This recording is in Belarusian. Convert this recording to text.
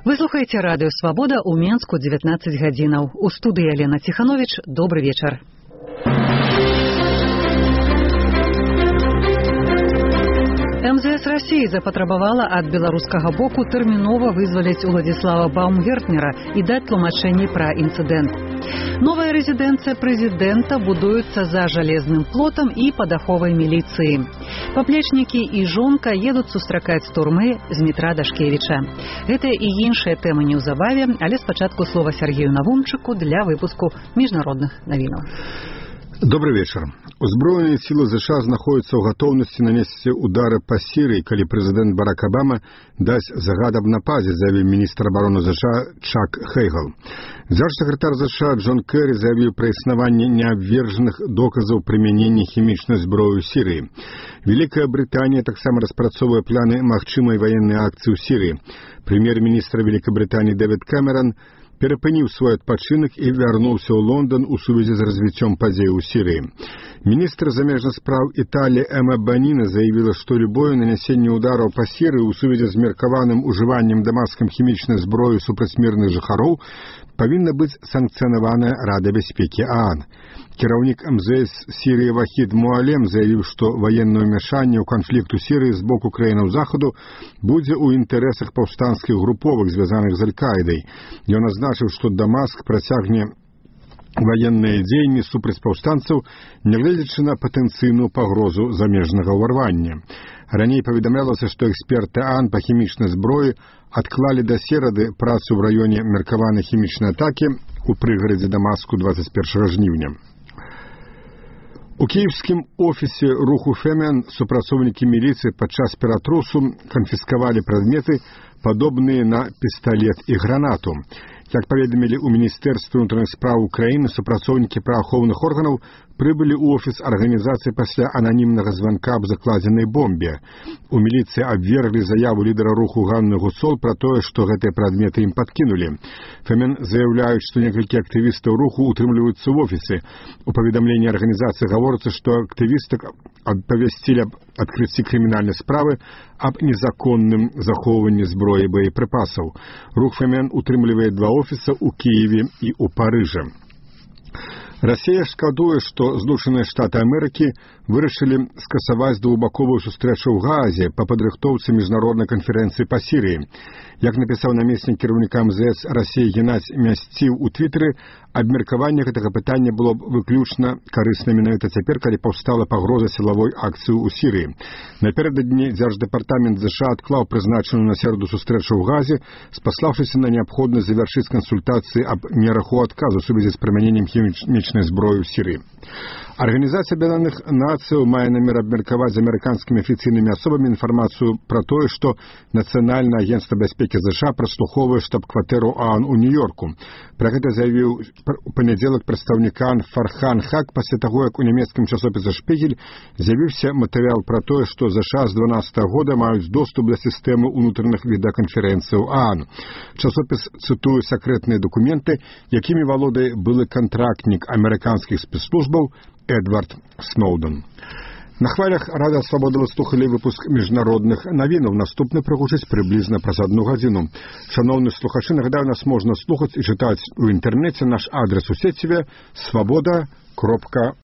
Вы слухаеце радыё «Свабода» ў Менску 19 гадзінаў. У студыі Алена Ціхановіч. Добры вечар. МЗС России запатрабавала ад беларускага боку тэрмінова вызваліць Уладзіслава Баумгертнера і даць тлумачэнні пра інцыдэнт. Новая рэзідэнцыя прэзідэнта будуецца за жалезным плотам і пад аховай міліцыі. Паплечнікі і жонка едуць сустракаць з турмы Змітра Дашкевіча. Гэтыя і іншыя тэмы неўзабаве, але спачатку слова Сергею Навумчыку для выпуску міжнародных навінаў. Добрый вечер. Узброеныя сілы США знаходзяцца ў гатоўнасці нанесці удары па Сірыі, калі прэзідэнт Барак Обама дасць загад аб нападзе, заявіў міністр абароны США Чак Хейгл. Дзяржсакратар США Джон Керрі заявіў пра існаванне неабвержаных доказаў прымянення хімічнай зброі ў Сірыі. Великая Брытанія таксама распрацоўвае планы магчымай ваеннай акцыі ў Сірыі. Прэм'ер-міністр Великабрытаніі Дэвід Кэмерон перапыніў свой адпачынак і вярнуўся ў Лондан у сувязі з развіццём падзей у Сірыі. Міністр замежных спраў Італіі Эма Баніна заявіла, што любое нанясенне удараў па Сірыі ў сувязі з меркаваным ужываннем дамаскам хімічнай зброі супраць мірных жыхароў павінна быць санкцыянаваная Рада бяспекі ААН. Кіраўнік МЗС Сірыі Вахід Муалем заявіў, што ваеннае ўмяшанне ў канфлікт у Сірыі з боку краінаў Захаду будзе ў інтарэсах паўстанцкіх груповак, звязаных з Аль-Каідай. Ён азначыў, што Дамаск працягне ваенныя дзеянні супраць паўстанцаў, нягледзячы на патэнцыйную пагрозу замежнага ўварвання. Раней паведамлялася, што эксперты ААН па хімічнай зброі адклалі да серады працу ў раёне меркаванай хімічнай атакі у прыгарадзе Дамаску 21 жніўня. У кіеўскім офісе руху «Фемен» супрацоўнікі міліцыі падчас ператрусу канфіскавалі прадметы, падобныя на пісталет і гранату. Як паведамілі ў Міністэрстве ўнутраных спраў Украіны, супрацоўнікі праваахоўных органаў прыбылі ў офіс арганізацыі пасля ананімнага званка аб закладзенай бомбе. У міліцыі абверглі заяву лідара руху Ганны Гуцол пра тое, што гэтыя прадметы ім падкінулі. Фемен заяўляюць, што некалькі актывістаў руху утрымліваюцца ў офісе. У паведамленні арганізацыі гаворыцца, што актывісты павясцілі аб адкрыцці крымінальнай справы аб незаконным захоўванні зброі і боепрыпасаў. Рух Фемен утрымлівае 2 офіса ў Кіеве і ў Парыжы. Расія шкадуе, што Злучаныя Штаты Амерыкі вырашылі скасаваць двухбаковую сустрэчу ў Гаазе па падрыхтоўцы міжнароднай канферэнцыі па Сірыі. Як напісаў намеснік кіраўніка МЗС Расіі Геннадзь Мясціў у Твітары, абмеркаванне гэтага пытання было б выключна карысна менавіта цяпер, калі паўстала пагроза сілавой акцыі ў Сірыі. Напярэдадні Дзярждэпартамент США адклаў прызначаную на сераду сустрэчу ў Газе, спаслаўшыся на неабходнасць завяршыць кансультацыі аб мерах у адказу ў сувязі з прымяненнем хімічнай зброі ў Сірыі. Арганізацыя Аб'яднаных Нацыяў мае намер абмеркаваць з амерыканскімі афіцыйнымі асобамі інфармацыю пра тое, што Нацыянальнае агенцтва бяспекі США праслухоўвае штаб-кватэру ААН у Нью-Йорку. Пра гэта заявіў у панядзелак прадстаўнік ААН Фархан Хак пасля таго, як у нямецкім часопісе «Шпігель» з'явіўся матэрыял пра тое, што США з 2012 года маюць доступ да сістэмы ўнутраных відэаканферэнцыяў ААН. Часопіс цытуе сакрэтныя дакументы, якімі валодае былы кантрактнік амерыканскіх спецслужбаў Эдвард Сноуден. На хвалях Радыё Свабода вы слухалі выпуск міжнародных навінаў. Наступны прагучыць прыблізна праз 1 гадзіну. Шаноўныя слухачы, нагадаю, нас можна слухаць і чытаць у інтэрнэце. Наш адрес у сеціве свабода.орг.